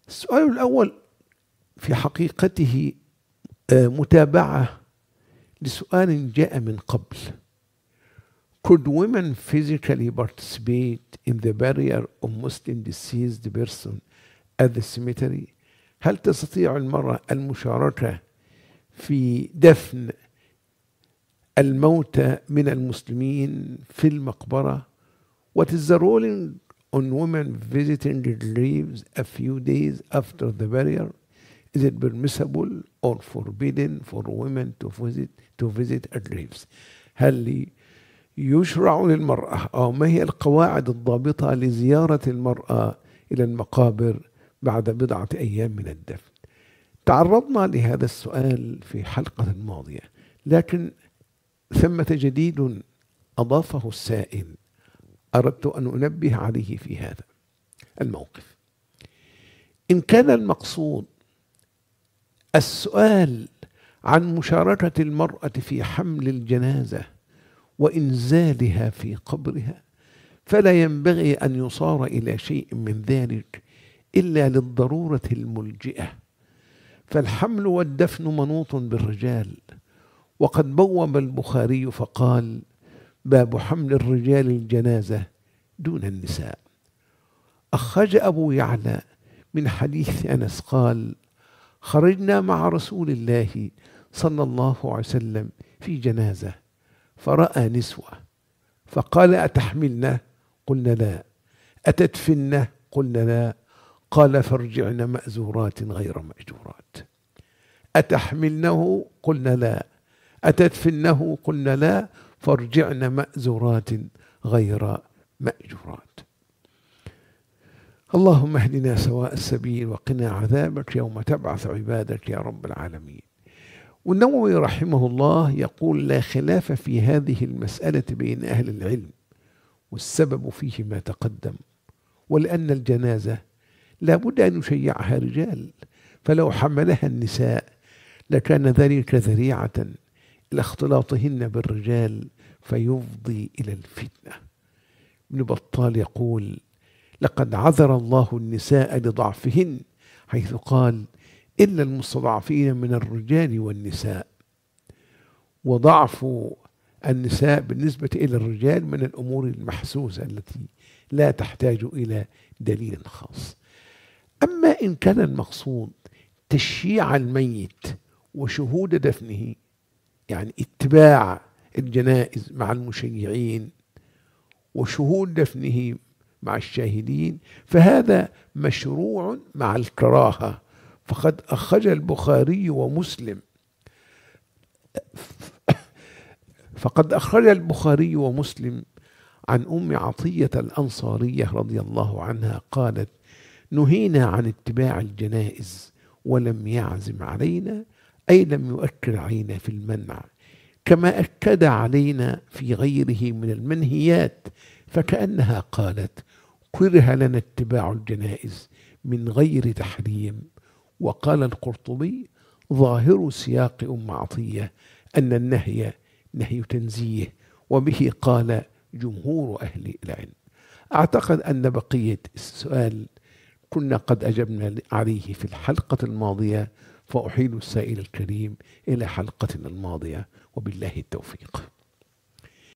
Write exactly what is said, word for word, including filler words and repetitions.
السؤال الأول في حقيقته متابعة لسؤال جاء من قبل. Could women physically participate in the burial of Muslim deceased person at the cemetery؟ هل تستطيع المرأة المشاركة في دفن الموتى من المسلمين في المقبرة؟ What is the ruling on women visiting the graves a few days after the burial? Is it permissible or forbidden for women to visit to visit a graves؟ هل يشرع للمرأة أو ما هي القواعد الضابطة لزيارة المرأة إلى المقابر بعد بضعة أيام من الدفن؟ تعرضنا لهذا السؤال في حلقة ماضية، لكن ثمة جديد أضافه السائل أردت أن أنبه عليه في هذا الموقف. إن كان المقصود السؤال عن مشاركة المرأة في حمل الجنازة وإنزالها في قبرها، فلا ينبغي أن يصار إلى شيء من ذلك إلا للضرورة الملجئة، فالحمل والدفن منوط بالرجال، وقد بوب البخاري فقال: باب حمل الرجال الجنازة دون النساء. أخرج أبو يعلى من حديث أنس قال: خرجنا مع رسول الله صلى الله عليه وسلم في جنازة فرأى نسوة فقال: أتحملنا؟ قلنا لا. أتدفنه؟ قلنا لا. قال: فارجعن مأزورات غير مأجورات. أتحملنه؟ قلنا لا. أتدفنه؟ قلنا لا. فارجعن مأزورات غير مأجورات. اللهم اهدنا سواء السبيل وقنا عذابك يوم تبعث عبادك يا رب العالمين. والنووي رحمه الله يقول: لا خلاف في هذه المسألة بين أهل العلم، والسبب فيه ما تقدم، ولأن الجنازة لا بد أن يشيعها رجال، فلو حملها النساء لكان ذلك ذريعة إلى اختلاطهن بالرجال فيفضي إلى الفتنة. ابن بطال يقول: لقد عذر الله النساء لضعفهن، حيث قال: إلا المستضعفين من الرجال والنساء. وضعف النساء بالنسبة إلى الرجال من الأمور المحسوسة التي لا تحتاج إلى دليل خاص. أما إن كان المقصود تشييع الميت وشهود دفنه، يعني اتباع الجنائز مع المشيعين وشهود دفنه مع الشاهدين، فهذا مشروع مع الكراهة. فقد أخرج البخاري ومسلم فقد أخرج البخاري ومسلم عن أم عطية الأنصارية رضي الله عنها قالت: نهينا عن اتباع الجنائز ولم يعزم علينا، أي لم يؤكد علينا في المنع، كما أكد علينا في غيره من المنهيات، فكأنها قالت: كره لنا اتباع الجنائز من غير تحريم. وقال القرطبي: ظاهر سياق أم عطية أن النهي نهي تنزيه، وبه قال جمهور أهل العلم. أعتقد أن بقية السؤال كنا قد أجبنا عليه في الحلقة الماضية، فأحيل السائل الكريم إلى حلقتنا الماضية، وبالله التوفيق.